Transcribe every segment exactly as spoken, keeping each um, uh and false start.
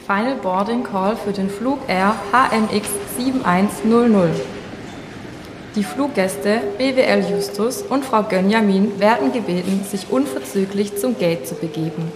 Final Boarding Call für den Flug Air H M X sieben eins null null. Die Fluggäste B W L Justus und Frau Gönjamin werden gebeten, sich unverzüglich zum Gate zu begeben.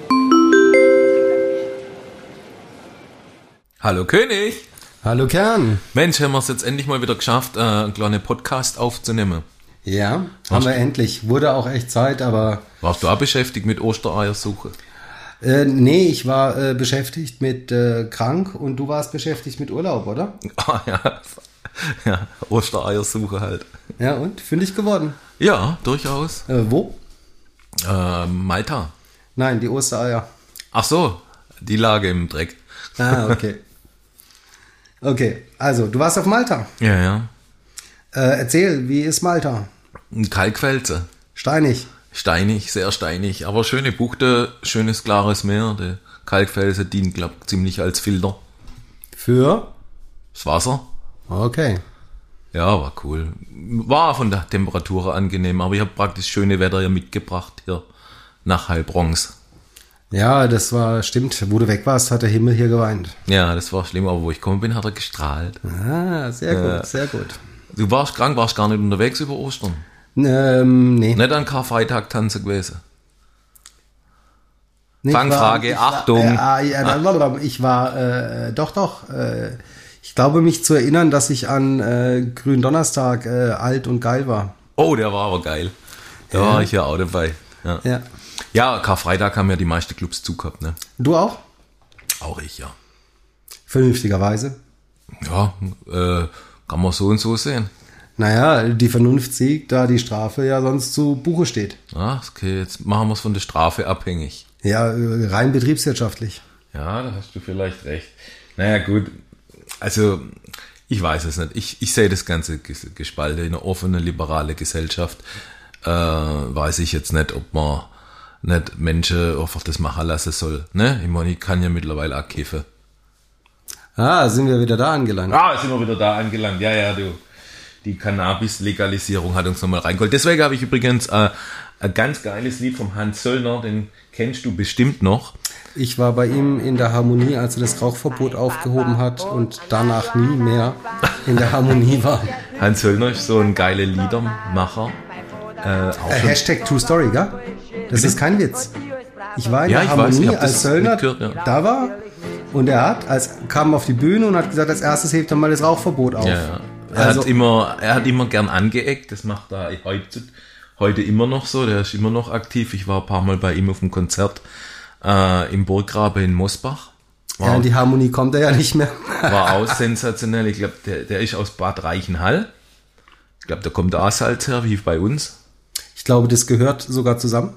Hallo König! Hallo Kern! Mensch, haben wir es jetzt endlich mal wieder geschafft, äh, einen kleinen Podcast aufzunehmen. Ja, haben wir endlich. Wurde auch echt Zeit, aber... Warst du auch beschäftigt mit Ostereiersuche? Äh, nee, ich war äh, beschäftigt mit äh, krank und du warst beschäftigt mit Urlaub, oder? Ah ja, ja, Ostereiersuche halt. Ja, und? Fündig geworden? Ja, durchaus. Äh, wo? Äh, Malta. Nein, die Ostereier. Ach so, die Lage im Dreck. Ah, okay. Okay, also, du warst auf Malta. Ja, ja. Äh, erzähl, wie ist Malta? Ein Kalkfelsen. Steinig. Steinig, sehr steinig, aber schöne Buchte, schönes klares Meer. Der Kalkfelsen dient, glaube ich, ziemlich als Filter. Für? Das Wasser. Okay. Ja, war cool. War von der Temperatur angenehm, aber ich habe praktisch schöne Wetter hier mitgebracht, hier nach Heilbronx. Ja, das war, stimmt. Wo du weg warst, hat der Himmel hier geweint. Ja, das war schlimm, aber wo ich gekommen bin, hat er gestrahlt. Ah, sehr Ja. gut, sehr gut. Du warst krank, warst gar nicht unterwegs über Ostern. Ähm, nee. Nicht an Karfreitag tanzen gewesen. Nee, Fangfrage, ich war, Achtung. Ich war, äh, ja, ja, ich war äh, doch, doch. Äh, ich glaube, mich zu erinnern, dass ich an äh, Gründonnerstag äh, alt und geil war. Oh, der war aber geil. Da Ja. war ich ja auch dabei. Ja. Ja. ja, Karfreitag haben ja die meisten Clubs zugehabt, ne? Du auch? Auch ich, ja. Vernünftigerweise. Ja, äh, kann man so und so sehen. Naja, die Vernunft siegt, da die Strafe ja sonst zu Buche steht. Ah, okay, jetzt machen wir es von der Strafe abhängig. Ja, äh, rein betriebswirtschaftlich. Ja, da hast du vielleicht recht. Naja, gut. Also, ich weiß es nicht. Ich, ich sehe das Ganze ges- gespalten. In einer offenen, liberalen Gesellschaft äh, weiß ich jetzt nicht, ob man nicht Menschen einfach das machen lassen soll. Ne? Ich meine, ich kann ja mittlerweile auch kiffen. Ah, sind wir wieder da angelangt. Ah, sind wir wieder da angelangt. Ja, ja, du. Die Cannabis-Legalisierung hat uns nochmal reingeholt. Deswegen habe ich übrigens äh, ein ganz geiles Lied vom Hans Söllner, den kennst du bestimmt noch. Ich war bei ihm in der Harmonie, als er das Rauchverbot aufgehoben hat und danach nie mehr in der Harmonie war. Hans Söllner ist so ein geiler Liedermacher. Äh, auch Äh, schon- Hashtag True Story, gell? Das ist kein Witz. Ich war in Ja, der ich weiß, Harmonie, ich hab das als Söllner mitgehört, ja. da war und er hat, als kam auf die Bühne und hat gesagt, als erstes hebt er mal das Rauchverbot auf. Ja, ja. Er, Also- hat immer, er hat immer gern angeeckt, das macht er heute, heute immer noch so, der ist immer noch aktiv. Ich war ein paar Mal bei ihm auf dem Konzert äh, im Burggraben in Mosbach. Ja, War, in die Harmonie kommt er ja nicht mehr. war auch sensationell. Ich glaube, der, der ist aus Bad Reichenhall. Ich glaube, da kommt der Salz her, wie bei uns. Ich glaube, das gehört sogar zusammen.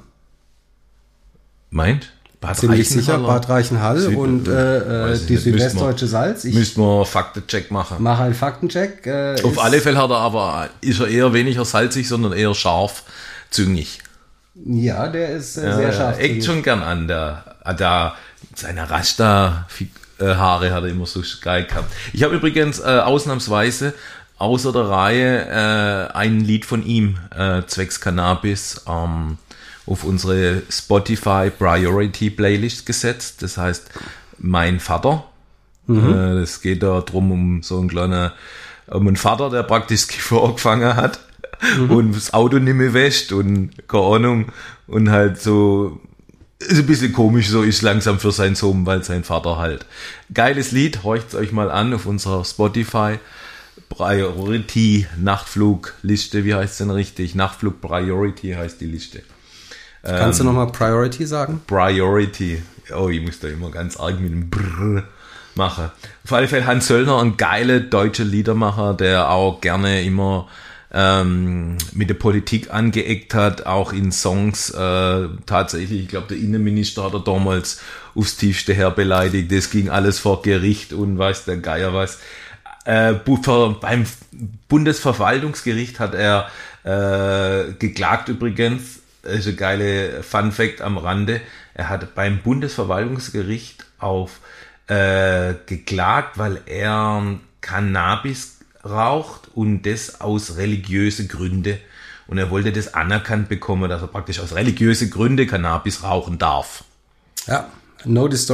Meint? Bad Ziemlich sicher, Reichenhaller? Bad Reichenhall Süd- und äh, weiß äh, ich die nicht, südwestdeutsche Salz. Ich Müssten wir Faktencheck machen. mache einen Faktencheck. Äh, Auf ist- alle Fälle hat er aber, ist er eher weniger salzig, sondern eher scharf, züngig. Ja, der ist äh, Ja, sehr scharf. eckt schon gern an. Der, der, seine Rasta-Haare hat er immer so geil gehabt. Ich habe übrigens äh, ausnahmsweise außer der Reihe äh, ein Lied von ihm, äh, zwecks Cannabis, ähm, auf unsere Spotify Priority Playlist gesetzt. Das heißt, mein Vater. Äh, das geht da drum um so einen kleinen, um einen Vater, der praktisch Kiffer angefangen hat. Und das Auto nicht mehr wäscht und keine Ahnung und halt so ist ein bisschen komisch, so ist langsam für seinen Sohn, weil sein Vater halt. Geiles Lied, horcht's euch mal an auf unserer Spotify Priority Nachtflug Liste, wie heißt es denn richtig? Nachtflug Priority heißt die Liste. Kannst du nochmal Priority sagen? Priority. Oh, ich muss da immer ganz arg mit dem Brrr machen. Auf alle Fälle Hans Söllner, ein geiler deutscher Liedermacher, der auch gerne immer ähm, mit der Politik angeeckt hat, auch in Songs äh, tatsächlich, ich glaube, der Innenminister hat er damals aufs Tiefste her beleidigt, das ging alles vor Gericht und weiß der Geier was. Äh, beim Bundesverwaltungsgericht hat er äh, geklagt übrigens, das ist ein geile Fun Fact am Rande, er hat beim Bundesverwaltungsgericht auf äh, geklagt, weil er Cannabis raucht und das aus religiösen Gründen. Und er wollte das anerkannt bekommen, dass er praktisch aus religiösen Gründen Cannabis rauchen darf. Ja, know the story.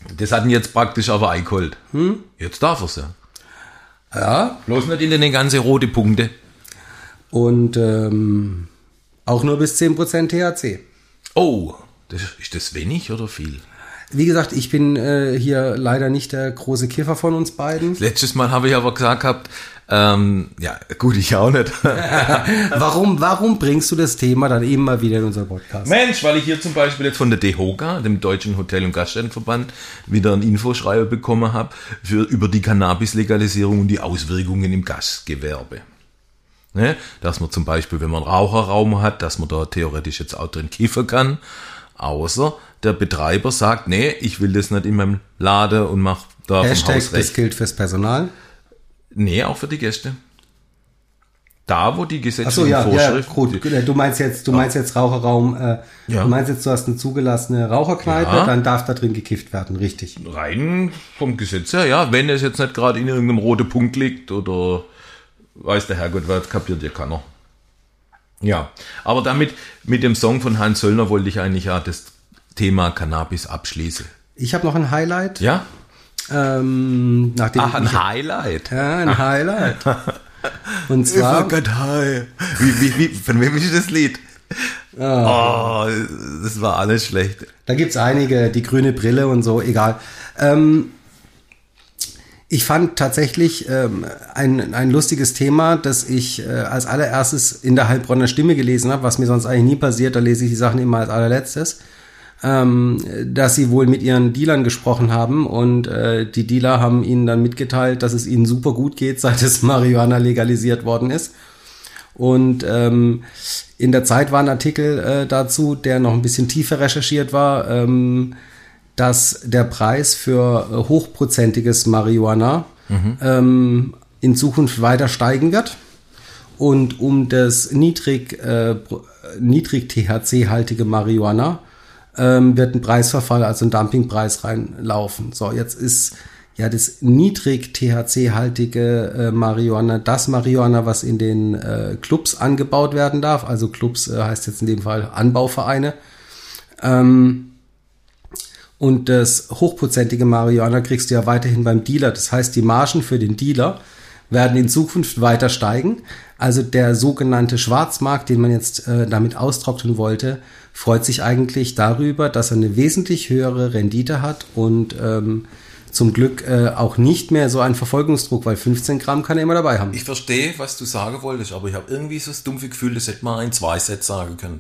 Das hatten jetzt praktisch aber eingeholt. Hm? Jetzt darf er es ja. Ja. Bloß nicht in den ganzen rote Punkte. Und ähm, auch nur bis zehn Prozent T H C. Oh, das, ist das wenig oder viel? Wie gesagt, ich bin äh, hier leider nicht der große Kiffer von uns beiden. Letztes Mal habe ich aber gesagt gehabt, ähm, ja gut, ich auch nicht. warum, warum bringst du das Thema dann eben mal wieder in unser Podcast? Mensch, weil ich hier zum Beispiel jetzt von der DEHOGA, dem Deutschen Hotel- und Gaststättenverband, wieder ein Infoschreiben bekommen habe für, über die Cannabis-Legalisierung und die Auswirkungen im Gastgewerbe. Ne? Dass man zum Beispiel, wenn man einen Raucherraum hat, dass man da theoretisch jetzt auch drin kiffen kann, außer der Betreiber sagt, nee, ich will das nicht in meinem Laden und mach da vom Hashtag, Haus recht. Das gilt fürs Personal? Nee, auch für die Gäste. Da, wo die gesetzlichen Ach so, ja, Vorschriften... Ja, gut. Du meinst jetzt, du meinst jetzt Raucherraum, äh, ja. du meinst jetzt, du hast eine zugelassene Raucherkneipe, Ja. dann darf da drin gekifft werden, richtig. Rein vom Gesetz her, ja, wenn es jetzt nicht gerade in irgendeinem roten Punkt liegt oder weiß der Herrgott, was kapiert ja keiner. Ja, aber damit, mit dem Song von Hans Söllner wollte ich eigentlich ja das Thema Cannabis abschließen. Ich habe noch ein Highlight. Ja? Ähm, nachdem Ach, ein ich, Highlight. Ja, ein Highlight. Und zwar, high. Wie, wie, wie, von wem ist das Lied? Oh, das war alles schlecht. da gibt's einige, die grüne Brille und so, egal. Ähm, ich fand tatsächlich ähm, ein, ein lustiges Thema, das ich äh, als allererstes in der Heilbronner Stimme gelesen habe, was mir sonst eigentlich nie passiert, da lese ich die Sachen immer als allerletztes, ähm, dass sie wohl mit ihren Dealern gesprochen haben und äh, die Dealer haben ihnen dann mitgeteilt, dass es ihnen super gut geht, seit es Marihuana legalisiert worden ist. Und ähm, in der Zeit war ein Artikel äh, dazu, der noch ein bisschen tiefer recherchiert war, ähm, dass der Preis für äh, hochprozentiges Marihuana mhm. ähm, in Zukunft weiter steigen wird. Und um das niedrig, äh, niedrig T H C-haltige Marihuana ähm, wird ein Preisverfall, also ein Dumpingpreis reinlaufen. So, jetzt ist ja das niedrig T H C-haltige äh, Marihuana das Marihuana, was in den äh, Clubs angebaut werden darf. Also Clubs äh, heißt jetzt in dem Fall Anbauvereine. Ähm, Und das hochprozentige Marihuana kriegst du ja weiterhin beim Dealer. Das heißt, die Margen für den Dealer werden in Zukunft weiter steigen. Also der sogenannte Schwarzmarkt, den man jetzt äh, damit austrocknen wollte, freut sich eigentlich darüber, dass er eine wesentlich höhere Rendite hat und ähm, zum Glück äh, auch nicht mehr so einen Verfolgungsdruck, weil fünfzehn Gramm kann er immer dabei haben. Ich verstehe, was du sagen wolltest, aber ich habe irgendwie so das dumpfe Gefühl, das hätte man ein Zwei-Set sagen können.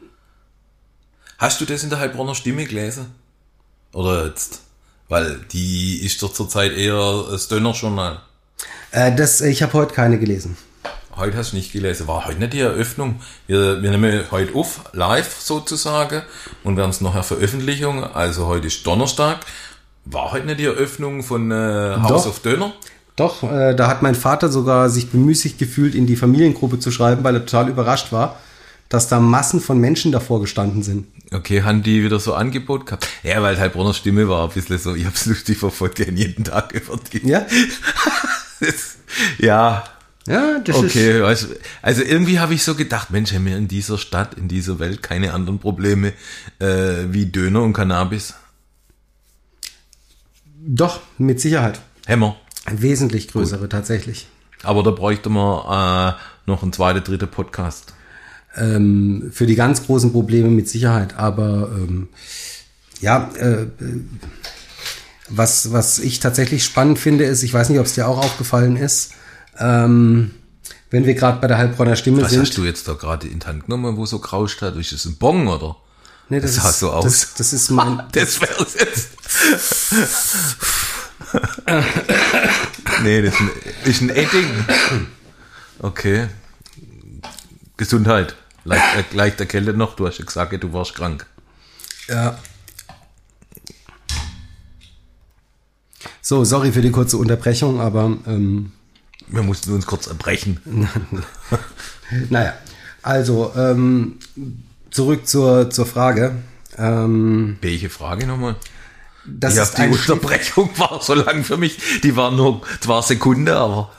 Hast du das in der Heilbronner Stimme gelesen? Oder jetzt? Weil die ist doch zurzeit eher das Döner-Journal. Äh, das, ich habe heute keine gelesen. Heute hast du nicht gelesen. War heute nicht die Eröffnung. Wir, wir nehmen heute auf, live sozusagen, und wir haben es nachher Veröffentlichung. Also heute ist Donnerstag. War heute nicht die Eröffnung von äh, House Doch. of Döner? Doch, äh, da hat mein Vater sogar sich bemüßigt gefühlt, in die Familiengruppe zu schreiben, weil er total überrascht war, dass da Massen von Menschen davor gestanden sind. Okay, haben die wieder so Angebot gehabt? Ja, weil Heilbronner Stimme war ein bisschen so, ich hab's lustig verfolgt, ja jeden Tag über die. Ja? das, ja. Ja, das okay, ist... weißt, also irgendwie habe ich so gedacht, Mensch, haben wir in dieser Stadt, in dieser Welt keine anderen Probleme äh, wie Döner und Cannabis? Doch, mit Sicherheit. Hämmer. Wesentlich größere, Gut. tatsächlich. Aber da bräuchte man äh, noch einen zweiten, dritten Podcast. Ähm, für die ganz großen Probleme mit Sicherheit. Aber ähm, ja, äh, was, was ich tatsächlich spannend finde, ist, ich weiß nicht, ob es dir auch aufgefallen ist, ähm, wenn wir gerade bei der Heilbronner Stimme was sind. Was hast du jetzt da gerade in die Hand genommen, wo so grauscht hat? Ist das ein Bong, oder? Nee, das, das sah ist, so aus. Das, das ist mein... das wäre es jetzt. Nee, das ist ein, ist ein Edding. Okay. Gesundheit. Leicht, leicht erkältet noch. Du hast ja gesagt, du warst krank. Ja. So, sorry für die kurze Unterbrechung, aber... Ähm, wir mussten uns kurz erbrechen. Naja, also ähm, zurück zur, zur Frage. Ähm, Welche Frage nochmal? Das ja, ist die Unterbrechung war so lang für mich. Die war nur zwei Sekunden, aber...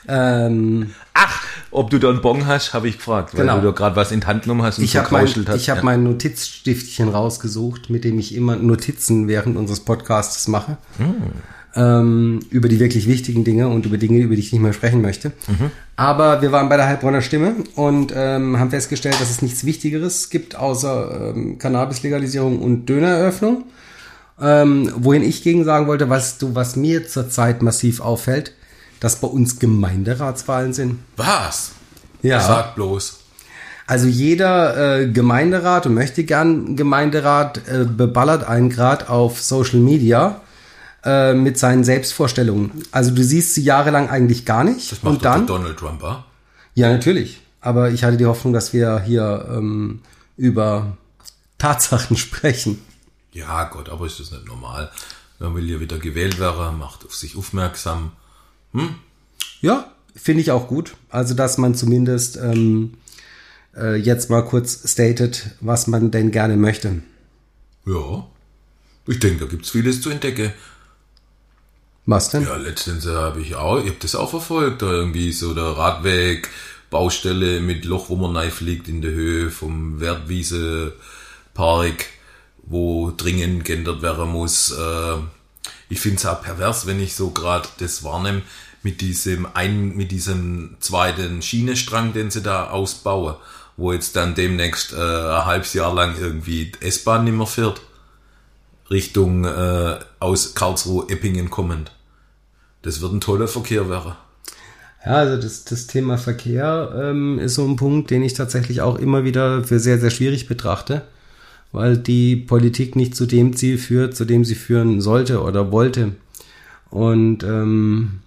Ähm, Ach, ob du da einen Bon hast, habe ich gefragt, weil Genau. du da gerade was in die Hand genommen hast und ich habe mein, verkrauschelt hast. ich hab Ja. mein Notizstiftchen rausgesucht, mit dem ich immer Notizen während unseres Podcasts mache. Ähm, über die wirklich wichtigen Dinge und über Dinge, über die ich nicht mehr sprechen möchte. Aber wir waren bei der Heilbronner Stimme und ähm, haben festgestellt, dass es nichts Wichtigeres gibt, außer ähm, Cannabis-Legalisierung und Dönereröffnung. Ähm, wohin ich gegen sagen wollte, was, du, was mir zurzeit massiv auffällt, dass bei uns Gemeinderatswahlen sind. Was? Ja. Sag bloß. Also jeder äh, Gemeinderat und möchte gern Gemeinderat äh, beballert einen Grad auf Social Media äh, mit seinen Selbstvorstellungen. Also du siehst sie jahrelang eigentlich gar nicht. Das macht und dann, doch Donald Trump, ah? ja natürlich. Aber ich hatte die Hoffnung, dass wir hier ähm, über Tatsachen sprechen. Ja, Gott, aber ist das nicht normal? Man will ja wieder gewählt werden, macht auf sich aufmerksam. Ja, finde ich auch gut. Also dass man zumindest ähm, äh, jetzt mal kurz statet, was man denn gerne möchte. Ja, ich denke, da gibt's vieles zu entdecken. Was denn? Ja, letztens habe ich auch, ich habe das auch verfolgt, da irgendwie so der Radweg, Baustelle mit Loch, wo man reinfliegt in der Höhe vom Wertwiese Park, wo dringend geändert werden muss. Äh, ich finde es auch pervers, wenn ich so gerade das wahrnehme, mit diesem ein, mit diesem zweiten Schienenstrang, den sie da ausbauen, wo jetzt dann demnächst äh, ein halbes Jahr lang irgendwie die S-Bahn nicht mehr fährt, Richtung äh, aus Karlsruhe Eppingen kommend. Das wird ein toller Verkehr werden. Ja, also das, das Thema Verkehr ähm, ist so ein Punkt, den ich tatsächlich auch immer wieder für sehr, sehr schwierig betrachte, weil die Politik nicht zu dem Ziel führt, zu dem sie führen sollte oder wollte. Und ähm,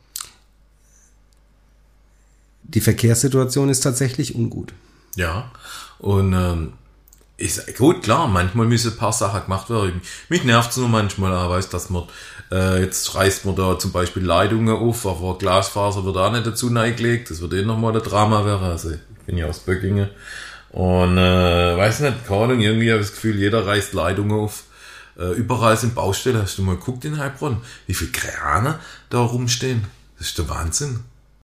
die Verkehrssituation ist tatsächlich ungut. Ja, und ähm, ist gut, klar, manchmal müssen ein paar Sachen gemacht werden. Mich nervt es nur manchmal, aber weißt, dass man, äh, jetzt reißt man da zum Beispiel Leitungen auf, aber Glasfaser wird auch nicht dazu neigelegt, das wird eh nochmal ein Drama werden. Also ich bin ja aus Böckingen und äh, weiß nicht, keine Ahnung, irgendwie habe ich das Gefühl, jeder reißt Leitungen auf. Äh, überall sind Baustellen. Hast du mal geguckt in Heilbronn, wie viele Kräne da rumstehen? Das ist der Wahnsinn.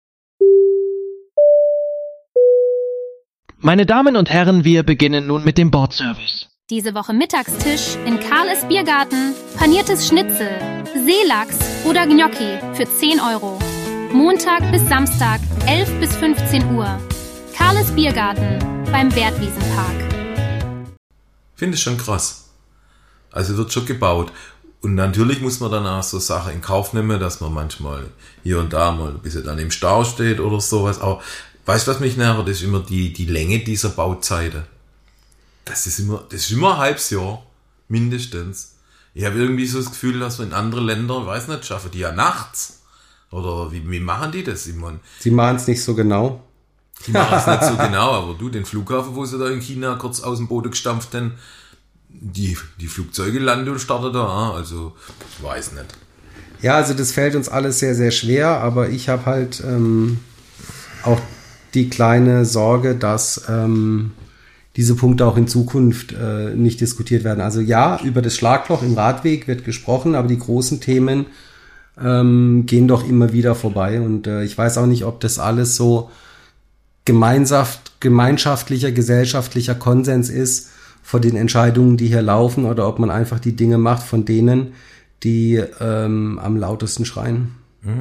Meine Damen und Herren, wir beginnen nun mit dem Bordservice. Diese Woche Mittagstisch in Karles Biergarten. Paniertes Schnitzel, Seelachs oder Gnocchi für zehn Euro. Montag bis Samstag, elf bis fünfzehn Uhr. Karles Biergarten beim Wertwiesenpark. Finde ich schon krass. Also wird schon gebaut. Und natürlich muss man dann auch so Sachen in Kauf nehmen, dass man manchmal hier und da mal ein bisschen dann im Stau steht oder sowas. Aber weißt du, was mich nervt? Das ist immer die, die Länge dieser Bauzeiten. Das ist immer, das ist immer ein halbes Jahr. Mindestens. Ich habe irgendwie so das Gefühl, dass wir in anderen Ländern, weiß nicht, schaffen die ja nachts. Oder wie, wie machen die das? Ich mein, Sie machen es nicht so genau. die machen es nicht so genau, aber du, den Flughafen, wo sie da in China kurz aus dem Boden gestampft haben, die, die Flugzeuge landen und starten da. Also, ich weiß nicht. Ja, also das fällt uns alles sehr, sehr schwer, aber ich habe halt ähm, auch die kleine Sorge, dass ähm, diese Punkte auch in Zukunft äh, nicht diskutiert werden. Also ja, über das Schlagloch im Radweg wird gesprochen, aber die großen Themen ähm, gehen doch immer wieder vorbei. Und äh, ich weiß auch nicht, ob das alles so gemeinschaft, gemeinschaftlicher, gesellschaftlicher Konsens ist vor den Entscheidungen, die hier laufen, oder ob man einfach die Dinge macht von denen, die ähm, am lautesten schreien.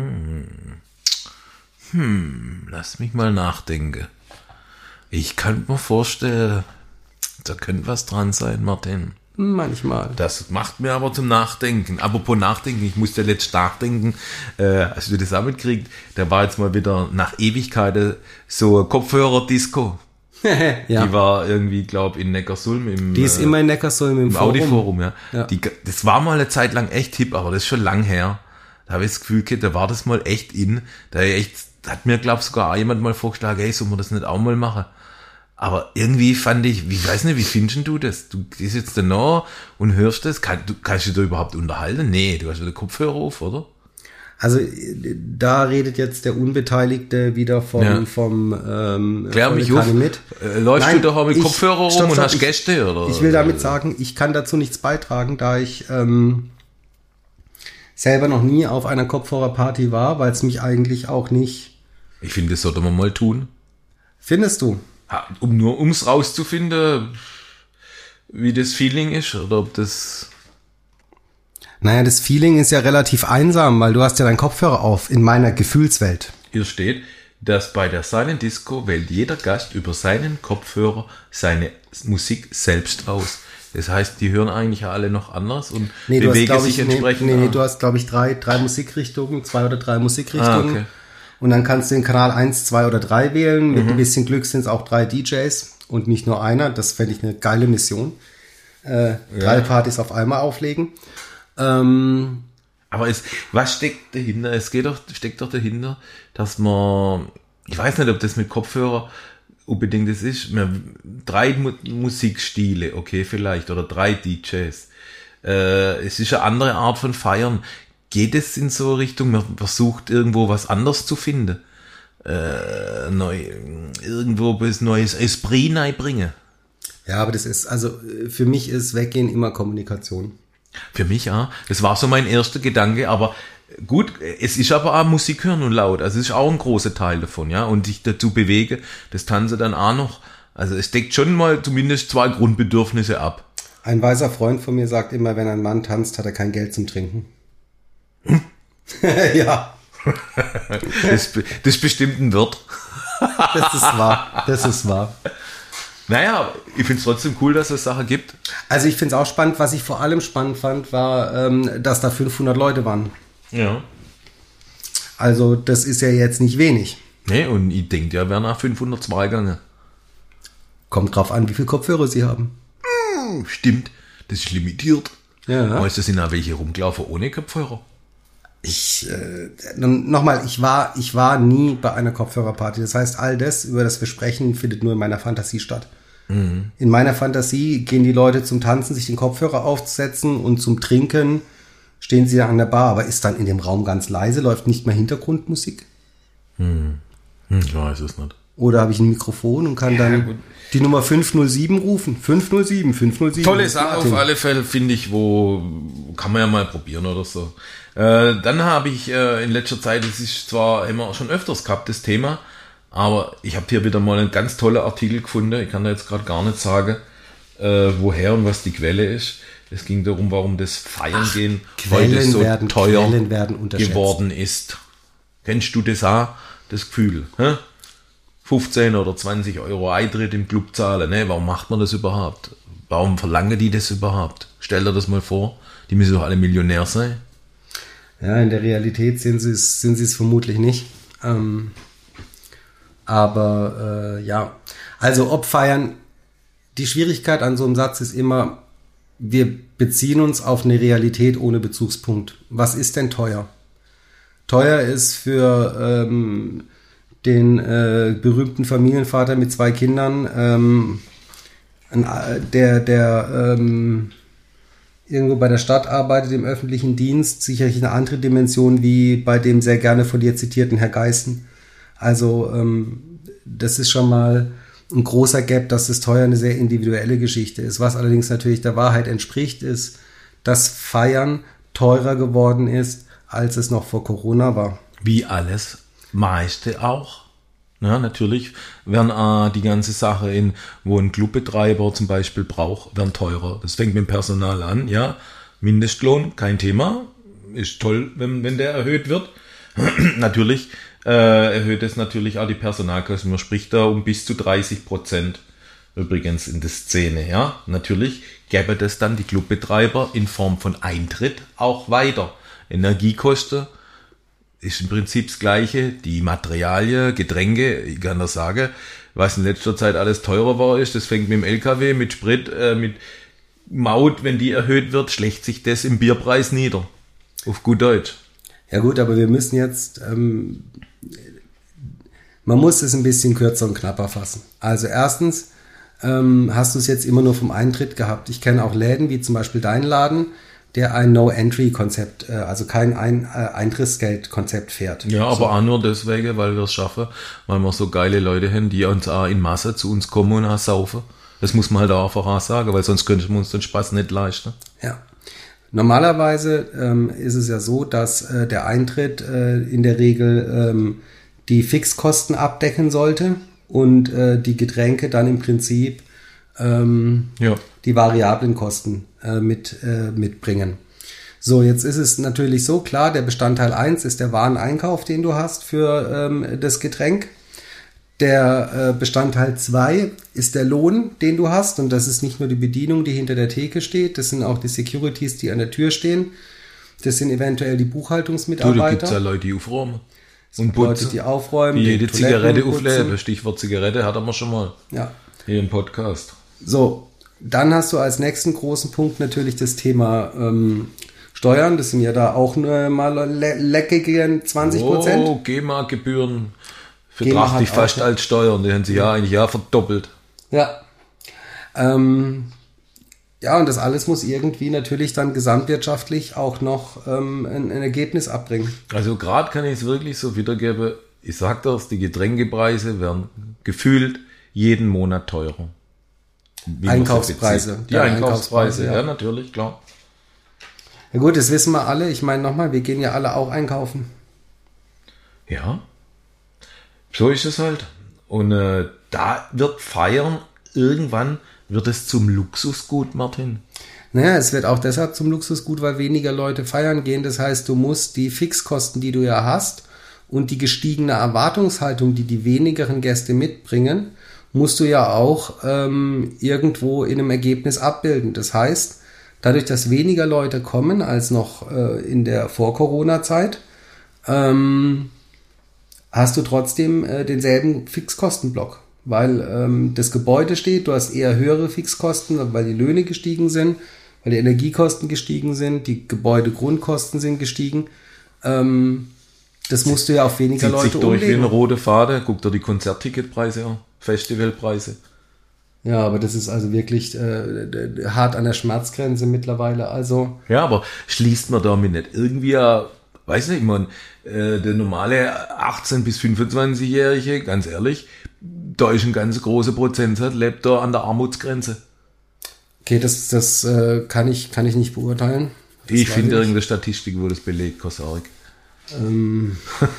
Hm, lass mich mal nachdenken. Ich kann mir vorstellen, da könnte was dran sein, Martin. Manchmal. Das macht mir aber zum Nachdenken. Apropos Nachdenken, ich musste letzt nachdenken, äh, hast du das auch mitkriegt, da war jetzt mal wieder nach Ewigkeiten so Kopfhörer-Disco. Ja. Die war irgendwie, glaube ich, in Neckarsulm im, Die ist äh, immer in Neckarsulm im, im Forum. Audi-Forum, ja. Ja. Die, das war mal eine Zeit lang echt hip, aber das ist schon lang her. Da habe ich das Gefühl, da war das mal echt in. Da echt, hat mir, glaube ich, sogar jemand mal vorgeschlagen, hey, soll man das nicht auch mal machen? Aber irgendwie fand ich, wie weiß nicht, wie findest du das? Du gehst jetzt da nach und hörst das, kann, du, kannst du dich da überhaupt unterhalten? Nee, du hast wieder Kopfhörer auf, oder? Also da redet jetzt der Unbeteiligte wieder vom, Ja. vom ähm, Klär volle mich auf. Kanne mit. Äh, läufst Nein, du doch auch mit ich- Kopfhörer rum stopp, und stopp, hast ich- Gäste, oder? Ich will damit sagen, ich kann dazu nichts beitragen, da ich ähm, selber noch nie auf einer Kopfhörerparty war, weil es mich eigentlich auch nicht Ich finde, das sollte man mal tun. Findest du? Um nur ums rauszufinden, wie das Feeling ist oder ob das... Naja, das Feeling ist ja relativ einsam, weil du hast ja deinen Kopfhörer auf in meiner Gefühlswelt. Hier steht, dass bei der Silent Disco wählt jeder Gast über seinen Kopfhörer seine Musik selbst aus. Das heißt, die hören eigentlich alle noch anders und nee, bewegen hast, sich ich, entsprechend. Nee, nee, du hast, glaube ich, drei, drei Musikrichtungen, zwei oder drei Musikrichtungen. Ah, okay. Und dann kannst du den Kanal eins, zwei oder drei wählen. Mit mhm. ein bisschen Glück sind es auch drei D Js und nicht nur einer. Das fände ich eine geile Mission. Äh, ja. Drei Partys auf einmal auflegen. Ähm, Aber es, was steckt dahinter? Es geht doch, steckt doch dahinter, dass man, ich weiß nicht, ob das mit Kopfhörer unbedingt das ist, man, drei Mu- Musikstile, okay, vielleicht, oder drei D Js. Äh, es ist eine andere Art von Feiern. Geht es in so eine Richtung, man versucht irgendwo was anderes zu finden? Äh, neu, irgendwo bis neues Esprit reinbringen? Ja, aber das ist, also für mich ist Weggehen immer Kommunikation. Für mich, ja. Das war so mein erster Gedanke, aber gut, es ist aber auch Musik hören und laut. Also es ist auch ein großer Teil davon, ja. Und sich dazu bewege, das Tanze dann auch noch. Also es deckt schon mal zumindest zwei Grundbedürfnisse ab. Ein weiser Freund von mir sagt immer, wenn ein Mann tanzt, hat er kein Geld zum Trinken. Hm? Ja. Das, das ist bestimmt ein Wirt. Das ist wahr. Das ist wahr. Naja, ich finde es trotzdem cool, dass es Sachen gibt. Also ich finde es auch spannend. Was ich vor allem spannend fand, war, ähm, dass da fünfhundert Leute waren. Ja. Also das ist ja jetzt nicht wenig. Nee, und ich denke, ja, wären auch fünfhundertzwei gegangen. Kommt drauf an, wie viel Kopfhörer sie haben. Hm, stimmt, das ist limitiert. Ja. Weißt du, sind auch welche rumgelaufen ohne Kopfhörer? Ich, äh, nochmal, ich war, ich war nie bei einer Kopfhörerparty. Das heißt, all das, über das wir sprechen, findet nur in meiner Fantasie statt. Mhm. In meiner Fantasie gehen die Leute zum Tanzen, sich den Kopfhörer aufzusetzen und zum Trinken stehen sie dann an der Bar. Aber ist dann in dem Raum ganz leise, läuft nicht mehr Hintergrundmusik? Hm. Hm, ich weiß es nicht. Oder habe ich ein Mikrofon und kann dann ja, die Nummer fünf null sieben rufen? fünf null sieben, fünf null sieben. Tolle Sache auf alle Fälle, finde ich, wo kann man ja mal probieren oder so. Äh, dann habe ich äh, in letzter Zeit, das ist zwar immer schon öfters gehabt, das Thema, aber ich habe hier wieder mal einen ganz tollen Artikel gefunden. Ich kann da jetzt gerade gar nicht sagen, äh, woher und was die Quelle ist. Es ging darum, warum das Feiern Ach, gehen Quellen heute so werden, teuer Quellen werden geworden ist. Kennst du das auch, das Gefühl? Hä? fünfzehn oder zwanzig Euro Eintritt im Club zahlen. Ne? Warum macht man das überhaupt? Warum verlangen die das überhaupt? Stell dir das mal vor. Die müssen doch alle Millionär sein. Ja, in der Realität sind sie es, sind sie es vermutlich nicht. Ähm, aber äh, ja, also ob feiern, die Schwierigkeit an so einem Satz ist immer, wir beziehen uns auf eine Realität ohne Bezugspunkt. Was ist denn teuer? Teuer ist für ähm, den äh, berühmten Familienvater mit zwei Kindern, ähm, ein, der, der ähm, irgendwo bei der Stadt arbeitet, im öffentlichen Dienst, sicherlich eine andere Dimension wie bei dem sehr gerne von dir zitierten Herr Geißen. Also ähm, das ist schon mal ein großer Gap, dass das teuer eine sehr individuelle Geschichte ist. Was allerdings natürlich der Wahrheit entspricht, ist, dass Feiern teurer geworden ist, als es noch vor Corona war. Wie alles meiste auch. Ja, natürlich werden äh, die ganze Sache, in, wo ein Clubbetreiber zum Beispiel braucht, werden teurer. Das fängt mit dem Personal an, ja. Mindestlohn, kein Thema. Ist toll, wenn, wenn der erhöht wird. Natürlich äh, erhöht es natürlich auch die Personalkosten. Man spricht da um bis zu dreißig Prozent. Übrigens in der Szene, ja. Natürlich gäbe das dann die Clubbetreiber in Form von Eintritt auch weiter. Energiekosten ist im Prinzip das Gleiche. Die Materialien, Getränke, ich kann das sagen, was in letzter Zeit alles teurer war, ist, das fängt mit dem L K W, mit Sprit, äh, mit Maut, wenn die erhöht wird, schlägt sich das im Bierpreis nieder. Auf gut Deutsch. Ja gut, aber wir müssen jetzt, ähm, man muss es ein bisschen kürzer und knapper fassen. Also erstens ähm, hast du es jetzt immer nur vom Eintritt gehabt. Ich kenne auch Läden, wie zum Beispiel dein Laden, der ein No-Entry-Konzept, äh, also kein ein, äh, Eintrittsgeld-Konzept fährt. Ja, aber so. auch nur deswegen, weil wir es schaffen, weil wir so geile Leute haben, die uns auch in Masse zu uns kommen und auch saufen. Das muss man halt auch einfach auch sagen, weil sonst könnten wir uns den Spaß nicht leisten. Ja. Normalerweise ähm, ist es ja so, dass äh, der Eintritt äh, in der Regel ähm, die Fixkosten abdecken sollte und äh, die Getränke dann im Prinzip ähm, Ja. die variablen Kosten äh, mit, äh, mitbringen. So, jetzt ist es natürlich so, klar, der Bestandteil eins ist der Wareneinkauf, den du hast für ähm, das Getränk. Der äh, Bestandteil zwei ist der Lohn, den du hast. Und das ist nicht nur die Bedienung, die hinter der Theke steht. Das sind auch die Securities, die an der Tür stehen. Das sind eventuell die Du, da Buchhaltungsmitarbeiter. gibt's ja Leute, die aufräumen. Und Leute, die aufräumen. Wie die jede Toiletten Zigarette putzen. aufleben. Stichwort Zigarette hatten wir schon mal Ja. hier im Podcast. So, dann hast du als nächsten großen Punkt natürlich das Thema ähm, Steuern. Das sind ja da auch nur mal le leckige zwanzig Prozent. Oh, GEMA-Gebühren GEMA betrachte ich hat auch, fast ja. als Steuern. Die haben sie ja eigentlich ja verdoppelt. Ja. Ähm, ja, und das alles muss irgendwie natürlich dann gesamtwirtschaftlich auch noch ähm, ein, ein Ergebnis abbringen. Also gerade kann ich es wirklich so wiedergeben. Ich sag das, die Getränkepreise werden gefühlt jeden Monat teurer. Wie man sie Einkaufspreise. bezieht. Die Ja, Einkaufspreise, Einkaufspreise, ja. ja. natürlich, klar. Ja gut, das wissen wir alle. Ich meine nochmal, wir gehen ja alle auch einkaufen. Ja, so ist es halt. Und äh, da wird Feiern, irgendwann wird es zum Luxusgut, Martin. Naja, es wird auch deshalb zum Luxusgut, weil weniger Leute feiern gehen. Das heißt, du musst die Fixkosten, die du ja hast, und die gestiegene Erwartungshaltung, die die wenigeren Gäste mitbringen, musst du ja auch ähm, irgendwo in einem Ergebnis abbilden. Das heißt, dadurch, dass weniger Leute kommen als noch äh, in der Vor-Corona-Zeit, ähm, hast du trotzdem äh, denselben Fixkostenblock, weil ähm, das Gebäude steht, du hast eher höhere Fixkosten, weil die Löhne gestiegen sind, weil die Energiekosten gestiegen sind, die Gebäudegrundkosten sind gestiegen. Ähm, das musst du ja auf weniger Zieht Leute sich durch wie eine umlegen. rote Faden. Guck dir die Konzertticketpreise an, Festivalpreise. Ja, aber das ist also wirklich äh, d- d- hart an der Schmerzgrenze mittlerweile. Also Ja, aber schließt man damit nicht irgendwie, äh, weiß nicht, man, äh, der normale achtzehn- bis fünfundzwanzigjährige, ganz ehrlich, da ist ein ganz großer Prozentsatz, lebt da an der Armutsgrenze. okay, das, das äh, kann ich kann ich nicht beurteilen. Das Ich weiß finde nicht. irgendeine Statistik, wo das belegt, keine Sorge. Ähm,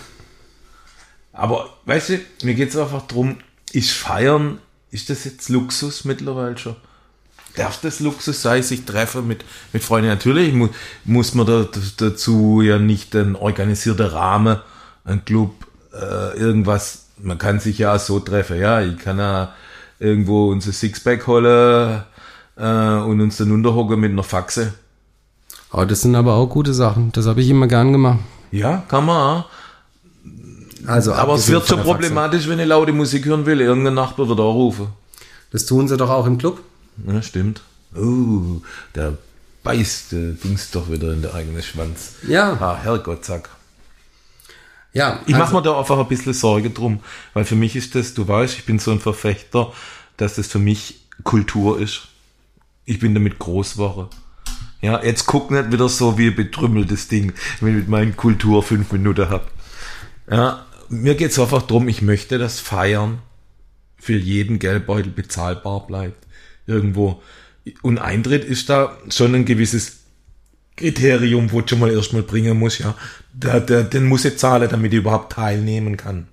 Aber, weißt du, mir geht es einfach drum, ist Feiern, ist das jetzt Luxus mittlerweile schon? Darf das Luxus sein, sich treffen mit, mit Freunden? Natürlich mu muss man da, dazu ja nicht ein organisierter Rahmen, ein Club, äh, irgendwas, man kann sich ja auch so treffen, ja, ich kann ja irgendwo unser Sixpack holen äh, und uns dann unterhocken mit einer Faxe. oh, das sind aber auch gute Sachen. Das habe ich immer gern gemacht. Ja, kann man auch. Also, Aber es abgesehen wird von schon der Faxe. problematisch, wenn ich laute Musik hören will. Irgendein Nachbar wird auch rufen. Das tun sie doch auch im Club. Ja, stimmt. Oh, der beißt der Dings doch wieder in der eigenen Schwanz. Ja. Ah, Herrgott, sag. Ja, Ich also, mache mir da einfach ein bisschen Sorge drum, weil für mich ist das, du weißt, ich bin so ein Verfechter, dass das für mich Kultur ist. Ich bin damit groß geworden. Ja, jetzt guck nicht wieder so wie ein betrümmeltes Ding, wenn ich mit meinen Kultur fünf Minuten hab. Ja, mir geht's einfach drum, ich möchte, dass Feiern für jeden Geldbeutel bezahlbar bleibt. Irgendwo. Und Eintritt ist da schon ein gewisses Kriterium, wo du schon mal erstmal bringen muss, ja. Der, der, den muss ich zahlen, damit ich überhaupt teilnehmen kann.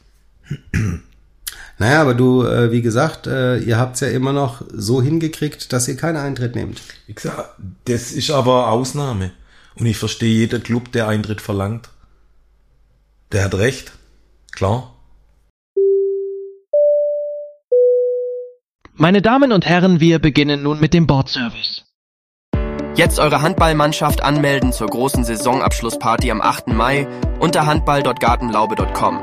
naja, aber du, äh, wie gesagt, äh, ihr habt's ja immer noch so hingekriegt, dass ihr keinen Eintritt nehmt. Ich sag, das ist aber Ausnahme. Und ich verstehe jeder Club, der Eintritt verlangt. Der hat recht. Klar. Meine Damen und Herren, wir beginnen nun mit dem Bordservice. Jetzt eure Handballmannschaft anmelden zur großen Saisonabschlussparty am achten Mai unter handball punkt gartenlaube punkt com.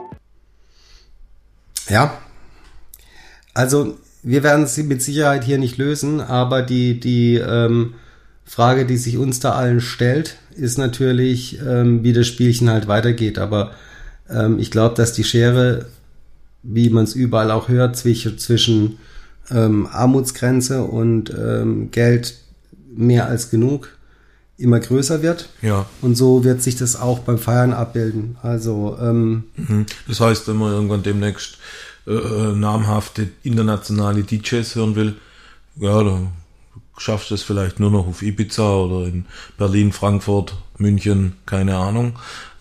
Ja. Also, wir werden sie mit Sicherheit hier nicht lösen, aber die, die ähm, Frage, die sich uns da allen stellt, ist natürlich, ähm, wie das Spielchen halt weitergeht. Aber ähm, ich glaube, dass die Schere, wie man es überall auch hört, zwischen, zwischen ähm, Armutsgrenze und ähm, Geld mehr als genug immer größer wird. Ja. Und so wird sich das auch beim Feiern abbilden. Also ähm, Mhm. Das heißt, wenn man irgendwann demnächst äh, namhafte internationale D Js hören will, ja, dann schaffst du es vielleicht nur noch auf Ibiza oder in Berlin, Frankfurt, München, keine Ahnung. Äh,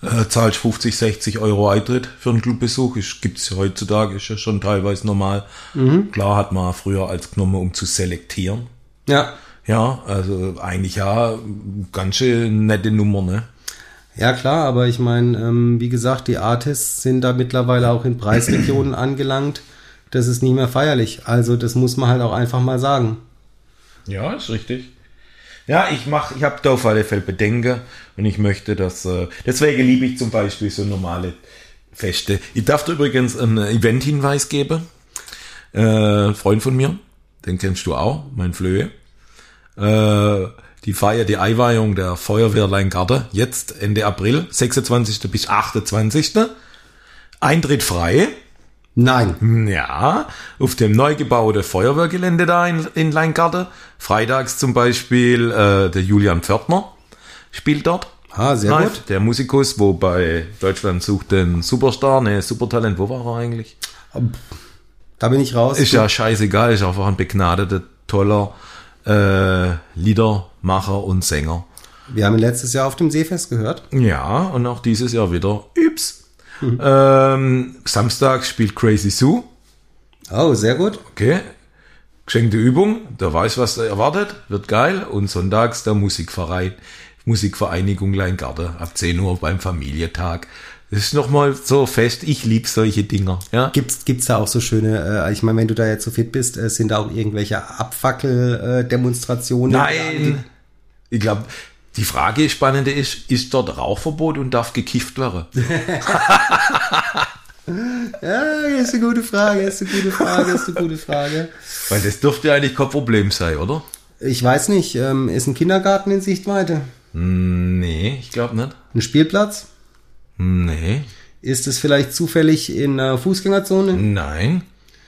Äh, zahlst fünfzig, sechzig Euro Eintritt für einen Clubbesuch. Gibt es ja heutzutage, ist ja schon teilweise normal. Mhm. Klar hat man früher als genommen, um zu selektieren. Ja. Ja, also eigentlich ja ganz schön nette Nummer, ne? Ja klar, aber ich meine, ähm, wie gesagt, die Artists sind da mittlerweile auch in Preisregionen angelangt. Das ist nicht mehr feierlich. Also das muss man halt auch einfach mal sagen. Ja, ist richtig. Ja, ich mach, ich habe da auf alle Fälle Bedenken und ich möchte, dass, äh, deswegen liebe ich zum Beispiel so normale Feste. Ich darf dir übrigens einen Event-Hinweis geben. Äh, ein Freund von mir, den kennst du auch, mein Flöhe. Äh, die Feier, die Einweihung der Feuerwehr Leingarten, jetzt Ende April, sechsundzwanzigsten bis achtundzwanzigsten Eintritt frei. Nein. Ja, auf dem neu gebauten Feuerwehrgelände da in, in Leingarten. Freitags zum Beispiel äh, der Julian Pförtner spielt dort. Ah, sehr live. gut. Der Musikus, wo bei Deutschland sucht den Superstar, ne, Supertalent, wo war er eigentlich? Da bin ich raus. Ist ja scheißegal, ist einfach ein begnadeter, toller äh, Liedermacher und Sänger. Wir haben ihn letztes Jahr auf dem Seefest gehört. Ja, und auch dieses Jahr wieder Üps. Mhm. Ähm, Samstag spielt Crazy Sue. Oh, sehr gut. Okay. Geschenkte Übung, der weiß, was er erwartet, wird geil. Und sonntags der Musikverein, Musikvereinigung Leingarten ab zehn Uhr beim Familientag. Das ist nochmal so fest, ich liebe solche Dinger. Ja? Gibt's, gibt's da auch so schöne, äh, ich meine, wenn du da jetzt so fit bist, äh, sind da auch irgendwelche Abfackel-Demonstrationen? Nein, ich glaube, die Frage spannende ist, ist dort Rauchverbot und darf gekifft werden? Ja, ist eine gute Frage, ist eine gute Frage, ist eine gute Frage. Weil das dürfte eigentlich kein Problem sein, oder? Ich weiß nicht, ähm, ist ein Kindergarten in Sichtweite? Nee, ich glaube nicht. Ein Spielplatz? Nee. Ist es vielleicht zufällig in einer Fußgängerzone? Nein.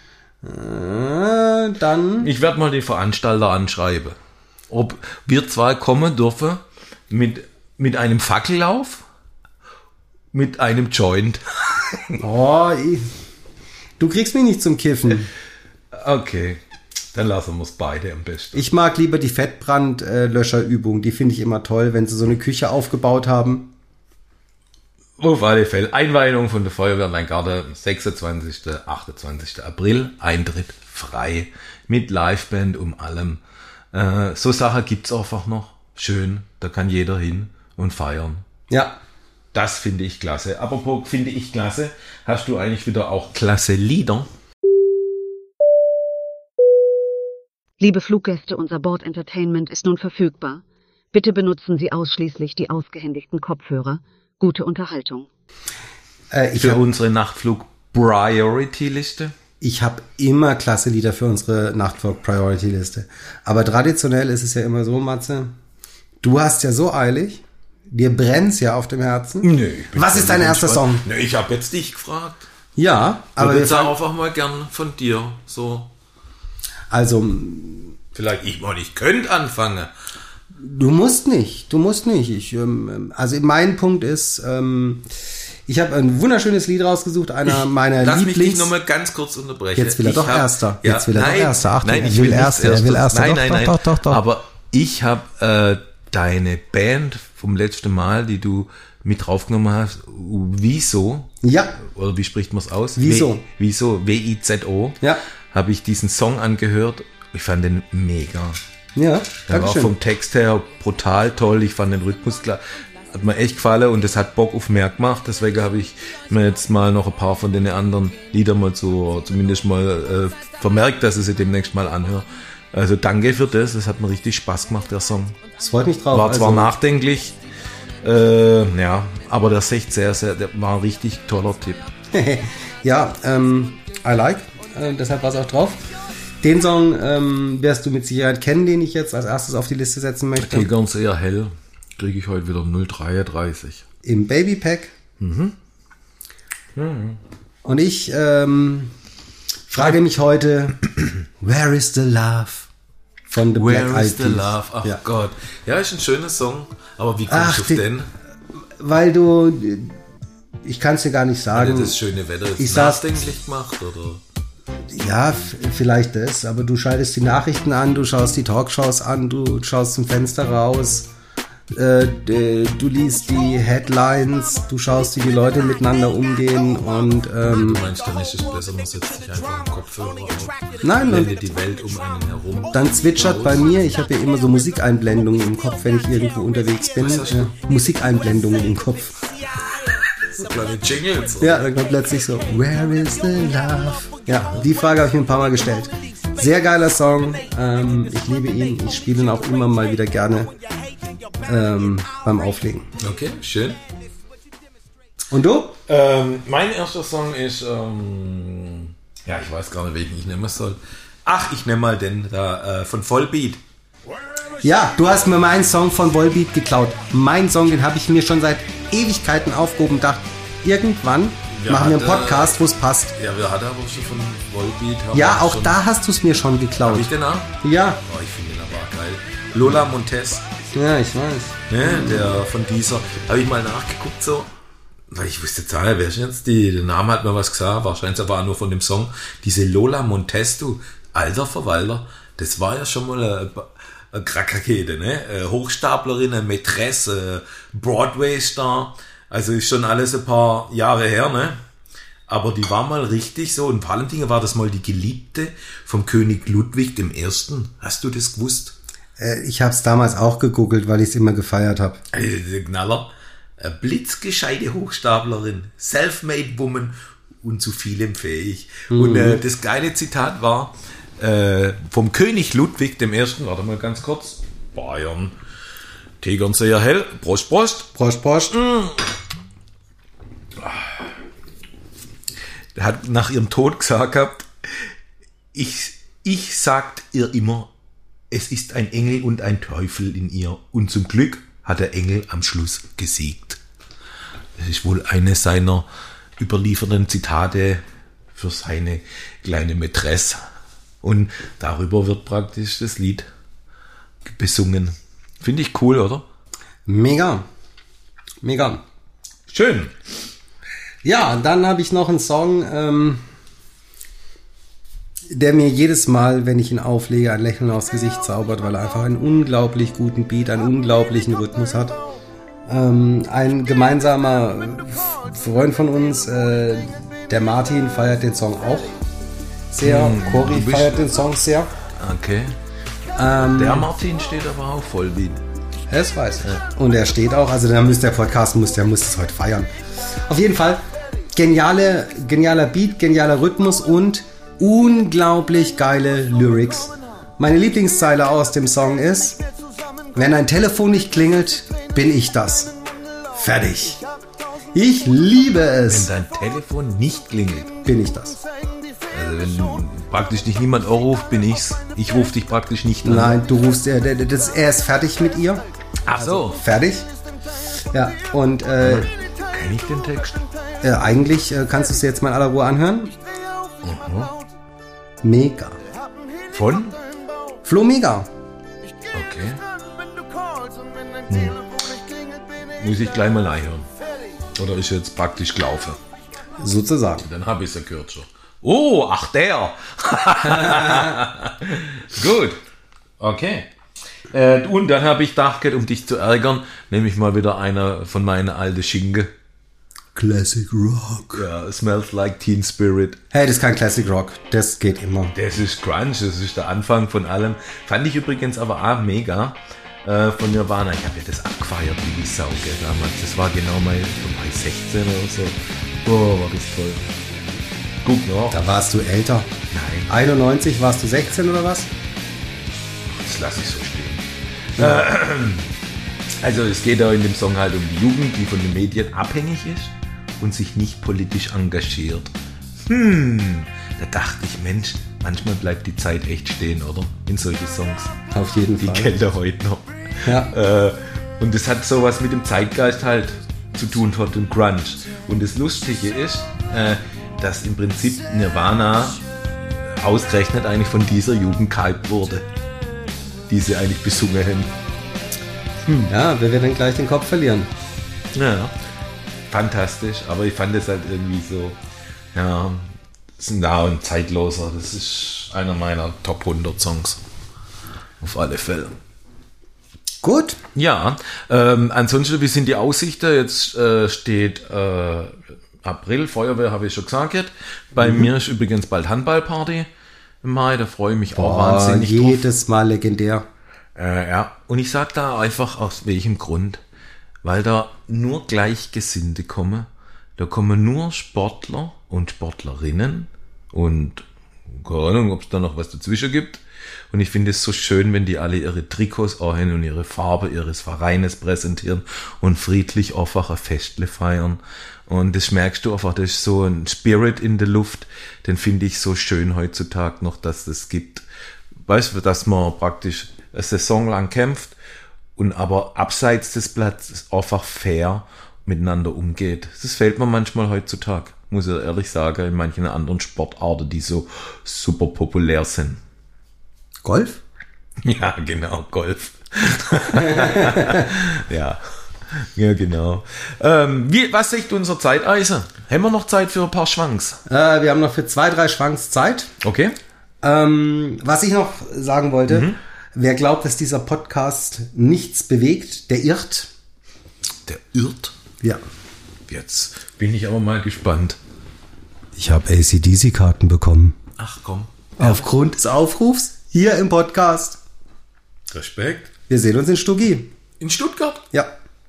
Äh, dann... Ich werde mal den Veranstalter anschreiben, ob wir zwei kommen dürfen mit, mit einem Fackellauf, mit einem Joint. Oh, ich, du kriegst mich nicht zum Kiffen. Okay, dann lassen wir es beide am besten. Ich mag lieber die Fettbrandlöscherübung, die finde ich immer toll, wenn sie so eine Küche aufgebaut haben. Auf alle Fälle, Einweihung von der Feuerwehr Leingarten, sechsundzwanzigsten achtundzwanzigsten April, Eintritt frei, mit Liveband um allem. Äh, so Sachen gibt's einfach noch. Schön, da kann jeder hin und feiern. Ja. Das finde ich klasse. Apropos finde ich klasse, hast du eigentlich wieder auch klasse Lieder? Liebe Fluggäste, unser Board Entertainment ist nun verfügbar. Bitte benutzen Sie ausschließlich die ausgehändigten Kopfhörer. Gute Unterhaltung. Äh, ich für hab, unsere Nachtflug-Priority-Liste? Ich habe immer klasse Lieder für unsere Nachtflug-Priority-Liste. Aber traditionell ist es ja immer so, Matze, du hast ja so eilig, dir brennt's ja auf dem Herzen. Nö. Was ist dein erster Song? Nö, ich habe jetzt dich gefragt. Ja, aber wir jetzt sagen einfach mal gern von dir. So. Also, vielleicht ich mal, ich könnte anfangen. Du musst nicht, du musst nicht. Ich, ähm, also mein Punkt ist, ähm, ich habe ein wunderschönes Lied rausgesucht, einer ich, meiner lass Lieblings... Lass mich dich nochmal ganz kurz unterbrechen. Jetzt will er ich doch hab, Erster. Ja, Jetzt will er nein, doch Erster. Achtung, nein, ich er will Erster. Er will Erster. Nein, doch, nein, doch, nein. Doch, doch, doch. Aber ich habe äh, deine Band vom letzten Mal, die du mit draufgenommen hast, Wieso? Ja. Oder wie spricht man es aus? Wieso? W- Wieso? W I Z O. Ja. Habe ich diesen Song angehört. Ich fand den mega. Ja, Der war vom Text her brutal toll. Ich fand den Rhythmus klar. Hat mir echt gefallen und das hat Bock auf mehr gemacht. Deswegen habe ich mir jetzt mal noch ein paar von den anderen Liedern mal so, zumindest mal äh, vermerkt, dass ich sie demnächst mal anhöre. Also danke für das. Das hat mir richtig Spaß gemacht, der Song. Das freut mich drauf. War zwar also, nachdenklich, äh, ja, aber der ist echt sehr, sehr, der war ein richtig toller Tipp. Ja, ähm, I like. Äh, deshalb war es auch drauf. Den Song ähm, wirst du mit Sicherheit kennen, den ich jetzt als erstes auf die Liste setzen möchte. Okay, ganz eher hell. Kriege ich heute wieder null dreiunddreißig. Im Babypack. Mhm. Mhm. Und ich ähm, frage mich heute, Where is the Love? Von The Where Black is Eyed the Peas. Love? Ach Ja. Gott. Ja, ist ein schöner Song. Aber wie kommst Ach, du auf die- den? Weil du, ich kann es dir gar nicht Hat sagen. das schöne Wetter Ich jetzt saß- nachdenklich gemacht? Oder? Ja, f- vielleicht das, aber du schaltest die Nachrichten an, du schaust die Talkshows an, du schaust zum Fenster raus, äh, du liest die Headlines, du schaust, wie die Leute miteinander umgehen und ähm, Du meinst, dann ist es besser, man setzt sich einfach am Kopfhörer auf, nein, und blendet die Welt um einen herum. dann zwitschert bei mir, ich habe ja immer so Musikeinblendungen im Kopf, wenn ich irgendwo unterwegs bin. Ja, Musikeinblendungen im Kopf. So kleine Jingles. Ja, dann kommt plötzlich so, where is the love? Ja, die Frage habe ich mir ein paar Mal gestellt. Sehr geiler Song, ähm, ich liebe ihn, ich spiele ihn auch immer mal wieder gerne ähm, beim Auflegen. Okay, schön. Und du? Ähm, mein erster Song ist, ähm, ja, ich weiß gar nicht, welchen ich nehmen soll. Ach, ich nehme mal den da äh, von Vollbeat. Ja, du hast mir meinen Song von Volbeat geklaut. Mein Song, den habe ich mir schon seit Ewigkeiten aufgehoben und dachte, irgendwann Ja, machen wir einen hat, äh, Podcast, wo es passt. Ja, wir hatten aber schon von Vollbeat. haben Ja, wir auch schon, da hast du es mir schon geklaut. Hab ich den auch? Ja, Oh, ich finde den aber geil. Lola Montez, ja, ich weiß. ne, der von dieser, habe ich mal nachgeguckt so, weil ich wusste jetzt, wer ist jetzt die, der Name hat mir was gesagt, wahrscheinlich aber auch nur von dem Song. Diese Lola Montez, du, alter Verwalter, das war ja schon mal eine, eine Krackrakete, ne? Eine Hochstaplerin, eine Mätresse, Broadway-Star, also ist schon alles ein paar Jahre her, ne? Aber die war mal richtig so, und vor allem Dingen war das mal die Geliebte vom König Ludwig dem Ersten. Hast du das gewusst? Äh, ich habe es damals auch gegoogelt, weil ich es immer gefeiert habe. Also, der Knaller. Eine blitzgescheite Hochstaplerin, self-made woman und zu vielem fähig. Mhm. Und äh, das geile Zitat war äh, vom König Ludwig dem Ersten, warte mal ganz kurz, Bayern, Tegernseer hell, Prost, Prost. Prost, Prost. Er hat nach ihrem Tod gesagt gehabt, ich, ich sagt ihr immer, es ist ein Engel und ein Teufel in ihr. Und zum Glück hat der Engel am Schluss gesiegt. Das ist wohl eine seiner überlieferten Zitate für seine kleine Mätresse. Und darüber wird praktisch das Lied besungen. Finde ich cool, oder? Mega. Mega. Schön. Ja, dann habe ich noch einen Song, ähm, der mir jedes Mal, wenn ich ihn auflege, ein Lächeln aufs Gesicht zaubert, weil er einfach einen unglaublich guten Beat, einen unglaublichen Rhythmus hat. Ähm, ein gemeinsamer Freund von uns, äh, der Martin, feiert den Song auch sehr. Hm, Cory du bist- feiert den Song sehr. Okay. Ähm, Der Martin steht aber auch voll wie. Das weiß ich. Und er steht auch, also da müsste der Podcast, muss, der muss es heute feiern. Auf jeden Fall, geniale, genialer Beat, genialer Rhythmus und unglaublich geile Lyrics. Meine Lieblingszeile aus dem Song ist, wenn ein Telefon nicht klingelt, bin ich das. Fertig. Ich liebe Wenn es. dein Telefon nicht klingelt. Bin ich das. Also wenn praktisch dich niemand anruft, bin ich's. Ich rufe dich praktisch nicht an. Nein, du rufst, er, der- das, er ist fertig mit ihr. Ach so. Fertig. Ja, und äh, Kenn ich den Text? äh, eigentlich äh, kannst du es dir jetzt mal in aller Ruhe anhören. Mega. Von? Flo Mega. Okay. Hm. Muss ich gleich mal reinhören. Oder ist jetzt praktisch gelaufen? Sozusagen. Dann habe ich es ja gehört schon. Oh, ach der. Gut. Okay. Äh, und dann habe ich gedacht, um dich zu ärgern, nehme ich mal wieder einer von meinen alten Schinken. Classic Rock. Ja, Smells Like Teen Spirit. Hey, das ist kein Classic Rock. Das geht immer. Das ist Grunge, das ist der Anfang von allem. Fand ich übrigens aber auch mega äh, von Nirvana. Ich habe ja das abgefeiert wie die Sau, gell, damals. Das war genau mal bei sechzehn oder so. Oh, war das toll. Guck noch. Da warst du älter. Nein, einundneunzig warst du sechzehn oder was? das lasse ich so stehen. Äh, also es geht da in dem Song halt um die Jugend, die von den Medien abhängig ist und sich nicht politisch engagiert. Hm, da dachte ich, Mensch, manchmal bleibt die Zeit echt stehen, oder? In solche Songs. Auf jeden Die Fall. kennt er heute noch. Ja. Äh, und das hat sowas mit dem Zeitgeist halt zu tun hat, dem Grunge. Und das Lustige ist, äh, dass im Prinzip Nirvana ausgerechnet eigentlich von dieser Jugend gehypt wurde, die sie eigentlich besungen haben. Ja, wer wird denn gleich den Kopf verlieren? Ja, fantastisch, aber ich fand es halt irgendwie so, ja, das ist ein nah und zeitloser, das ist einer meiner Top hundert Songs. Auf alle Fälle. Gut. Ja, ähm, ansonsten, wie sind die Aussichten? Jetzt äh, steht äh, April, Feuerwehr habe ich schon gesagt. Bei mhm. mir ist übrigens bald Handballparty im Mai, da freue ich mich Boah, auch wahnsinnig jedes Mal legendär. Äh, ja, und ich sag da einfach aus welchem Grund. Weil da nur Gleichgesinnte kommen. Da kommen nur Sportler und Sportlerinnen und keine Ahnung, ob es da noch was dazwischen gibt. Und ich finde es so schön, wenn die alle ihre Trikots anhaben und ihre Farbe ihres Vereines präsentieren und friedlich einfach ein Festle feiern. Und das merkst du einfach, das ist so ein Spirit in der Luft, den finde ich so schön heutzutage noch, dass das gibt. Weißt du, dass man praktisch eine Saison lang kämpft und aber abseits des Platzes einfach fair miteinander umgeht. Das fehlt mir manchmal heutzutage, muss ich ehrlich sagen, in manchen anderen Sportarten, die so super populär sind. Golf? Ja, genau, Golf. ja. Ja, genau. Ähm, wie, was sagt unser Zeiteisen? Haben wir noch Zeit für ein paar Schwanks? Äh, wir haben noch für zwei, drei Schwanks Zeit. Okay. Ähm, was ich noch sagen wollte, Mhm. wer glaubt, dass dieser Podcast nichts bewegt, der irrt. Der irrt? Ja. Jetzt bin ich aber mal gespannt. Ich habe A C D C-Karten bekommen. Ach komm. Aufgrund des Aufrufs hier im Podcast. Respekt. Wir sehen uns in Stuggi. In Stuttgart? Ja.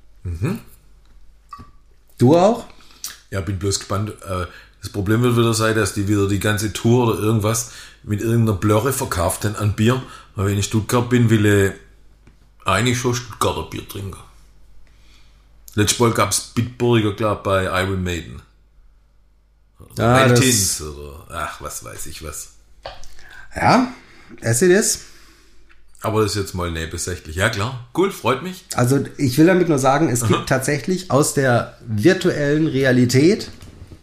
Du auch? Ja, bin bloß gespannt. Das Problem wird wieder sein, dass die wieder die ganze Tour oder irgendwas mit irgendeiner Blöre verkauft haben an Bier. Weil wenn ich in Stuttgart bin, will ich eigentlich schon Stuttgarter Bier trinken. Letztes Mal gab es Bitburger, glaube bei Iron Maiden. Ja, das- Tins oder ach, was weiß ich was. Ja, as it is. Aber das ist jetzt mal nebensächlich. Ja klar, cool, freut mich. Also ich will damit nur sagen, es gibt tatsächlich aus der virtuellen Realität.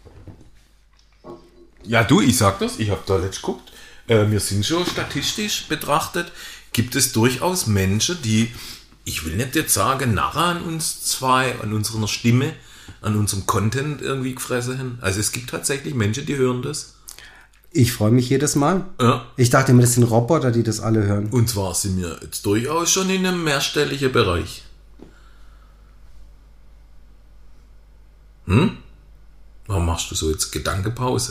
Ja, du, ich sag das, ich habe da letzt geguckt. Äh, wir sind schon statistisch betrachtet, gibt es durchaus Menschen, die, ich will nicht jetzt sagen, nachher an uns zwei, an unserer Stimme, an unserem Content irgendwie gefressen haben. Also es gibt tatsächlich Menschen, die hören das. Ich freue mich jedes Mal. Ja. Ich dachte immer, das sind Roboter, die das alle hören. Und zwar sind wir jetzt durchaus schon in einem mehrstelligen Bereich. Hm? Warum machst du so jetzt Gedankepause?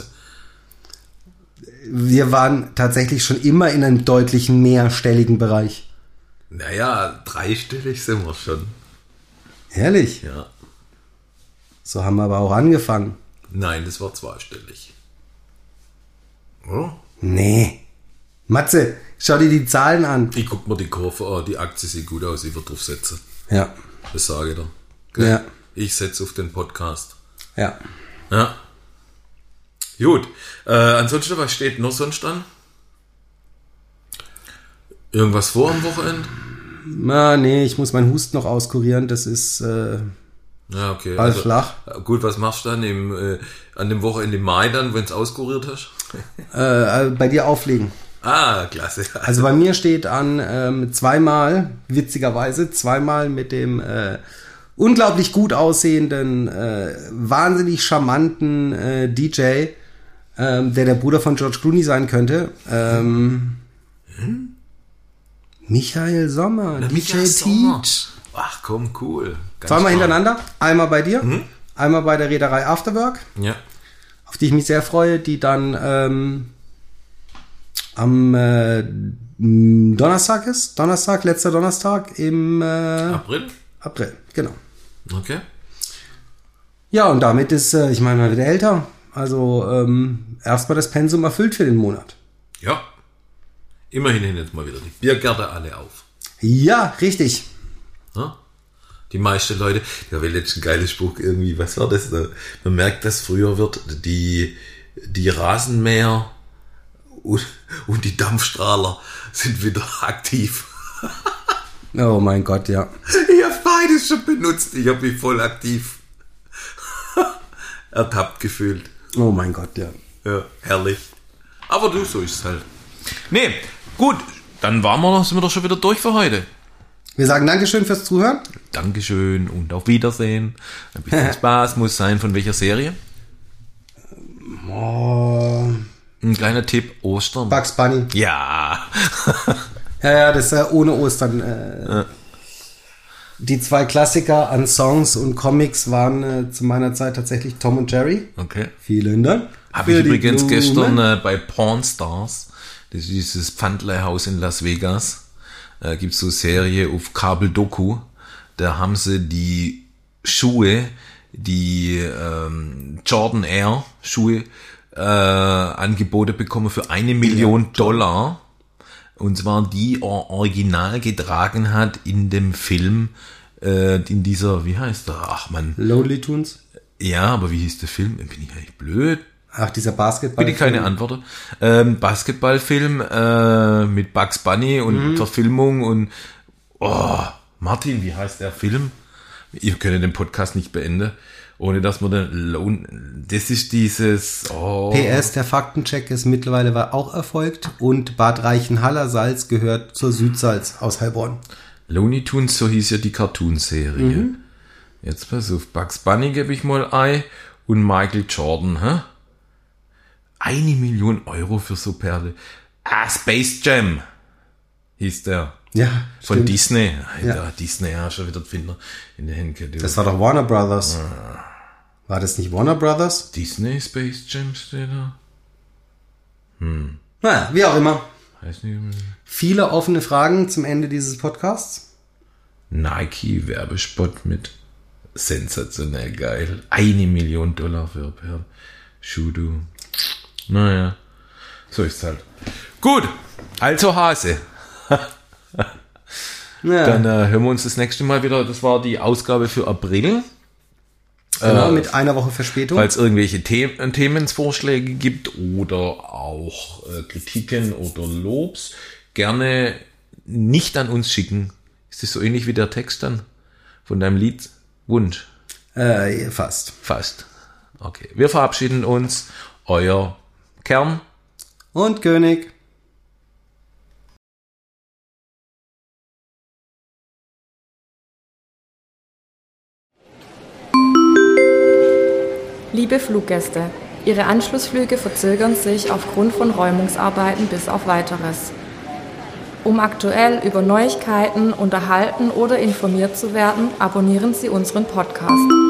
Wir waren tatsächlich schon immer in einem deutlichen mehrstelligen Bereich. Naja, dreistellig sind wir schon. Ehrlich? Ja. So haben wir aber auch angefangen. Nein, das war zweistellig. Oh. Nee. Matze, schau dir die Zahlen an. Ich guck mir die Kurve an, die Aktie sieht gut aus, ich würde drauf setzen. Ja. Das sage ich dir. Gell? Ja. Ich setze auf den Podcast. Ja. Ja. Gut. Äh, ansonsten, was steht noch sonst an? Irgendwas vor am Wochenende? Na, nee, ich muss meinen Husten noch auskurieren. Das ist äh, Ja, okay. bald flach. Gut, was machst du dann im, äh, an dem Wochenende im Mai dann, wenn du es auskuriert hast? Äh, bei dir auflegen. Ah, klasse. Also bei mir steht an ähm, zweimal, witzigerweise, zweimal mit dem äh, unglaublich gut aussehenden, äh, wahnsinnig charmanten äh, D J, ähm, der der Bruder von George Clooney sein könnte. Ähm, hm? Michael Sommer, Na, D J Michael Sommer. Teach. Ach komm, cool. Ganz Zweimal stark. hintereinander, einmal bei dir, Mhm. einmal bei der Reederei Afterwork, Ja. auf die ich mich sehr freue, die dann ähm, am äh, m, Donnerstag ist. Donnerstag, letzter Donnerstag im äh, April? April, genau. Okay. Ja, und damit ist, äh, ich meine, man wird älter. Also ähm, erstmal das Pensum erfüllt für den Monat. Ja. Immerhin hin jetzt mal wieder die Biergärte alle auf. Ja, richtig. Ja? Die meisten Leute, da war letztens ein geiler Spruch irgendwie, was war das? Da? Man merkt, dass früher wird die, die Rasenmäher und, und die Dampfstrahler sind wieder aktiv. Oh mein Gott, ja. Ich habe beides schon benutzt. Ich habe mich voll aktiv ertappt gefühlt. Oh mein Gott, ja. Ja, herrlich. Aber du, so ist es halt. Nee, gut, dann waren wir, sind wir doch schon wieder durch für heute. Wir sagen Dankeschön fürs Zuhören. Dankeschön und auf Wiedersehen. Ein bisschen Spaß muss sein. Von welcher Serie? Oh, Ein kleiner Tipp, Ostern. Bugs Bunny. Ja. Ja, ja, das ist äh, ohne Ostern. Äh, Die zwei Klassiker an Songs und Comics waren äh, zu meiner Zeit tatsächlich Tom und Jerry. Okay. Vielen Dank. Habe ich übrigens gestern äh, bei Pawn Stars, das ist dieses Pfandleihhaus in Las Vegas, äh, gibt's so Serie auf Kabel Doku. Da haben sie die Schuhe, die ähm, Jordan Air Schuhe äh, Angebote bekommen für eine Million ja. Dollar. Und zwar die er original getragen hat in dem Film, äh, in dieser, wie heißt der? Ach man. Lonely Tunes? Ja, aber wie hieß der Film? Bin ich eigentlich blöd? Ach, dieser Basketball. Bitte keine Antwort. Ähm, Basketballfilm äh, mit Bugs Bunny und mhm. Verfilmung und oh, Martin, wie heißt der Film? Ihr könnt den Podcast nicht beenden, ohne dass man den Lohn. Das ist dieses. Oh. P S, der Faktencheck ist mittlerweile auch erfolgt und Bad Reichenhall-Salz gehört zur Südsalz aus Heilbronn. Looney Tunes, so hieß ja die Cartoonserie. Mhm. Jetzt pass auf, Bugs Bunny gebe ich mal ein und Michael Jordan, hä? Eine Million Euro für so Perle. Ah, Space Jam hieß der. Ja, von stimmt. Disney. Alter, Ja. Disney, ja, schon wieder Finder in der Henke. Du. Das war doch Warner Brothers. War das nicht Warner Brothers? Disney Space Jam steht da. Hm. Naja, wie auch immer. Weiß nicht. Viele offene Fragen zum Ende dieses Podcasts. Nike Werbespot mit sensationell geil. Eine Million Dollar für per Schudu. Naja, so ist's halt. Gut, also Hase. Ja. Dann äh, hören wir uns das nächste Mal wieder. Das war die Ausgabe für April. Genau, Äh, mit einer Woche Verspätung. Falls es irgendwelche The- Themenvorschläge gibt oder auch äh, Kritiken oder Lobs, gerne nicht an uns schicken. Ist das so ähnlich wie der Text dann von deinem Lied? Wunsch? Äh, fast. Fast. Okay, wir verabschieden uns. Euer Kern. Und König. Liebe Fluggäste, Ihre Anschlussflüge verzögern sich aufgrund von Räumungsarbeiten bis auf Weiteres. Um aktuell über Neuigkeiten unterhalten oder informiert zu werden, abonnieren Sie unseren Podcast.